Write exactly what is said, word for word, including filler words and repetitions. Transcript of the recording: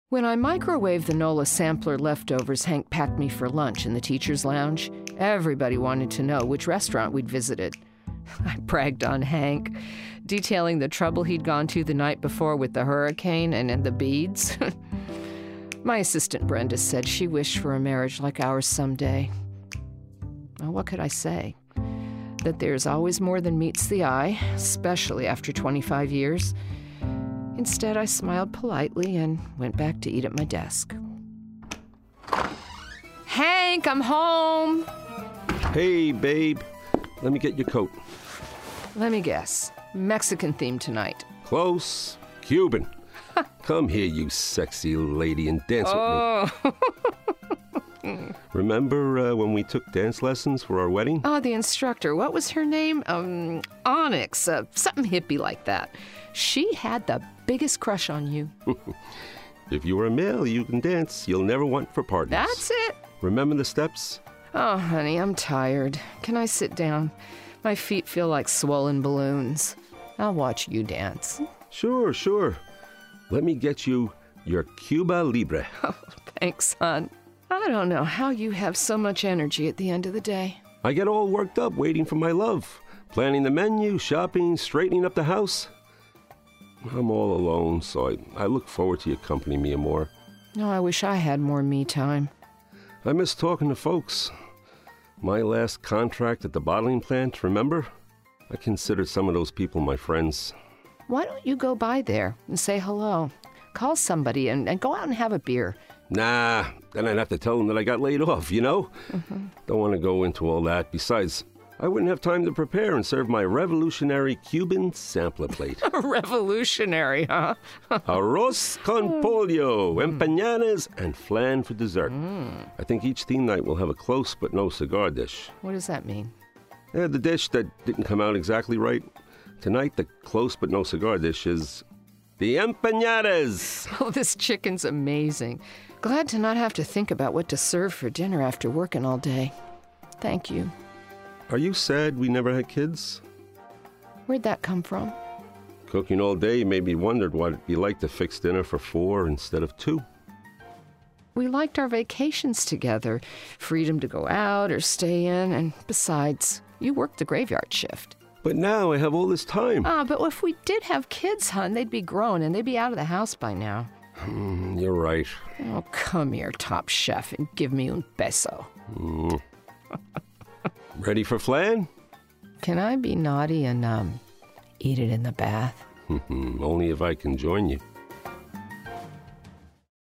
When I microwaved the Nola sampler leftovers Hank packed me for lunch in the teacher's lounge, everybody wanted to know which restaurant we'd visited. I bragged on Hank, detailing the trouble he'd gone to the night before with the hurricane and, and the beads. My assistant Brenda said she wished for a marriage like ours someday. Well, what could I say? That there's always more than meets the eye, especially after twenty-five years. Instead, I smiled politely and went back to eat at my desk. Hank, I'm home! Hey, babe. Let me get your coat. Let me guess. Mexican theme tonight. Close. Cuban. Come here, you sexy lady, and dance oh. with me. Remember uh, when we took dance lessons for our wedding? Oh, the instructor. What was her name? Um, Onyx. Uh, something hippie like that. She had the biggest crush on you. If you were a male, you can dance. You'll never want for partners. That's it. Remember the steps? Oh, honey, I'm tired. Can I sit down? My feet feel like swollen balloons. I'll watch you dance. Sure, sure. Let me get you your Cuba Libre. Oh, thanks, hon. I don't know how you have so much energy at the end of the day. I get all worked up waiting for my love. Planning the menu, shopping, straightening up the house. I'm all alone, so I, I look forward to you accompanying me more. Oh, I wish I had more me time. I miss talking to folks. My last contract at the bottling plant, remember? I considered some of those people my friends. Why don't you go by there and say hello? Call somebody and, and go out and have a beer. Nah, then I'd have to tell them that I got laid off, you know? Mm-hmm. Don't want to go into all that. Besides, I wouldn't have time to prepare and serve my revolutionary Cuban sampler plate. Revolutionary, huh? Arroz con pollo, empanadas, and flan for dessert. Mm. I think each theme night will have a close but no cigar dish. What does that mean? Yeah, the dish that didn't come out exactly right. Tonight, the close but no cigar dish is the empanadas. Oh, this chicken's amazing. Glad to not have to think about what to serve for dinner after working all day. Thank you. Are you sad we never had kids? Where'd that come from? Cooking all day made me wonder what it'd be like to fix dinner for four instead of two. We liked our vacations together. Freedom to go out or stay in, and besides, you worked the graveyard shift. But now I have all this time. Ah, but if we did have kids, hon, they'd be grown and they'd be out of the house by now. Mm, you're right. Oh, come here, Top Chef, and give me un beso. Mm. Ready for flan? Can I be naughty and, um, eat it in the bath? Only if I can join you.